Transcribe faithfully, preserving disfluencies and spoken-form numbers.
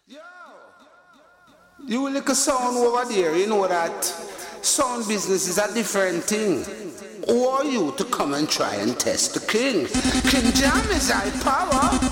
You will look a sound over there, you know that sound business is a different thing. Who are you to come and try and test the king? King Jam is high power.